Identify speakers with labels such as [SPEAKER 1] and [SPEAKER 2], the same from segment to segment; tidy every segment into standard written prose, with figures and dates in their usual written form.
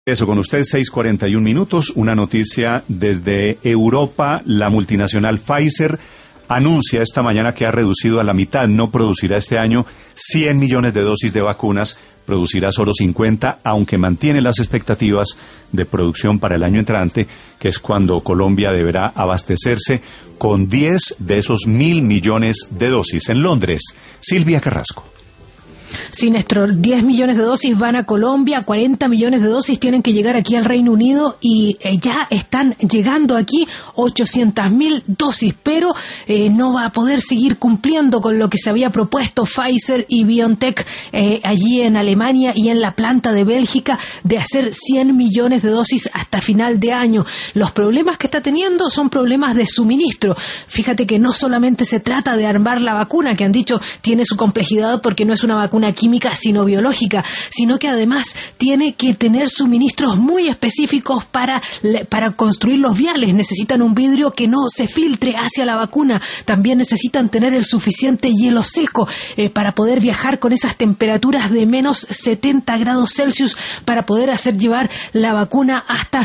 [SPEAKER 1] Eso, con usted, 6:41. Una noticia desde Europa. La multinacional Pfizer anuncia esta mañana que ha reducido a la mitad. No producirá este año 100 millones de dosis de vacunas. Producirá solo 50, aunque mantiene las expectativas de producción para el año entrante, que es cuando Colombia deberá abastecerse con 10 de esos 1.000 millones de dosis. En Londres, Silvia Carrasco.
[SPEAKER 2] Sí, Néstor, 10 millones de dosis van a Colombia, 40 millones de dosis tienen que llegar aquí al Reino Unido y ya están llegando aquí 800.000 dosis, pero no va a poder seguir cumpliendo con lo que se había propuesto Pfizer y BioNTech allí en Alemania y en la planta de Bélgica de hacer 100 millones de dosis hasta final de año. Los problemas que está teniendo son problemas de suministro. Fíjate que no solamente se trata de armar la vacuna, que han dicho tiene su complejidad porque no es una vacuna química sino biológica, sino que además tiene que tener suministros muy específicos para construir los viales. Necesitan un vidrio que no se filtre hacia la vacuna. También necesitan tener el suficiente hielo seco para poder viajar con esas temperaturas de menos 70 grados Celsius para poder hacer llevar la vacuna hasta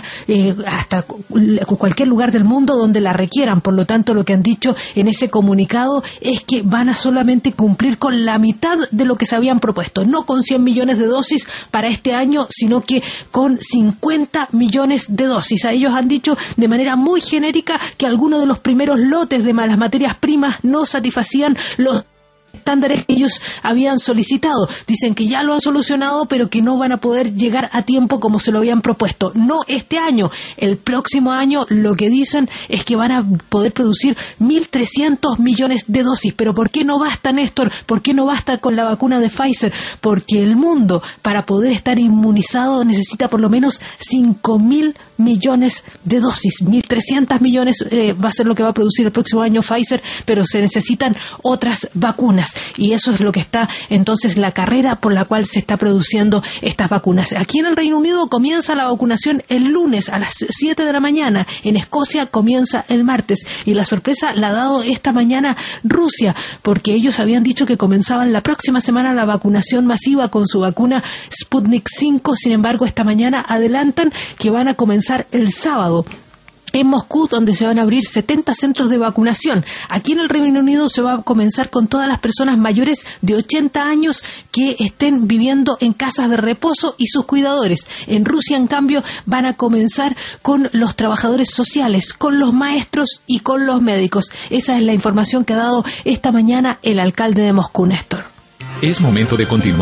[SPEAKER 2] cualquier lugar del mundo donde la requieran. Por lo tanto, lo que han dicho en ese comunicado es que van a solamente cumplir con la mitad de lo que se habían propuesto, no con 100 millones de dosis para este año, sino que con 50 millones de dosis. A ellos han dicho de manera muy genérica que algunos de los primeros lotes de las materias primas no satisfacían los estándares que ellos habían solicitado. Dicen que ya lo han solucionado, pero que no van a poder llegar a tiempo como se lo habían propuesto. No este año, el próximo año lo que dicen es que van a poder producir 1.300 millones de dosis. ¿Pero por qué no basta, Néstor? ¿Por qué no basta con la vacuna de Pfizer? Porque el mundo, para poder estar inmunizado, necesita por lo menos 5.000 millones de dosis. 1.300 millones va a ser lo que va a producir el próximo año Pfizer, pero se necesitan otras vacunas. Y eso es lo que está entonces la carrera por la cual se está produciendo estas vacunas. Aquí en el Reino Unido comienza la vacunación el lunes a las 7 de la mañana. En Escocia comienza el martes. Y la sorpresa la ha dado esta mañana Rusia, porque ellos habían dicho que comenzaban la próxima semana la vacunación masiva con su vacuna Sputnik 5. Sin embargo, esta mañana adelantan que van a comenzar el sábado en Moscú, donde se van a abrir 70 centros de vacunación. Aquí en el Reino Unido se va a comenzar con todas las personas mayores de 80 años que estén viviendo en casas de reposo y sus cuidadores. En Rusia, en cambio, van a comenzar con los trabajadores sociales, con los maestros y con los médicos. Esa es la información que ha dado esta mañana el alcalde de Moscú, Néstor.
[SPEAKER 3] Es momento de continuar.